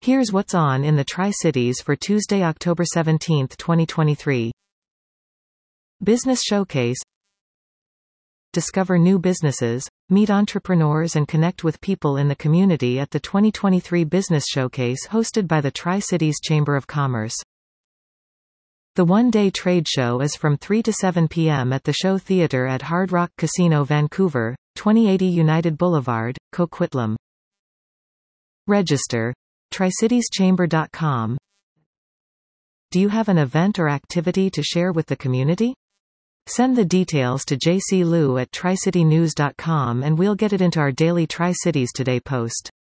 Here's what's on in the Tri-Cities for Tuesday, October 17, 2023. Business Showcase. Discover new businesses, meet entrepreneurs and connect with people in the community at the 2023 Business Showcase hosted by the Tri-Cities Chamber of Commerce. The one-day trade show is from 3 to 7 p.m. at the Show Theatre at Hard Rock Casino Vancouver, 2080 United Boulevard, Coquitlam. Register. TricitiesChamber.com. Do you have an event or activity to share with the community? Send the details to jclu@tricitynews.com and we'll get it into our daily Tri-Cities Today post.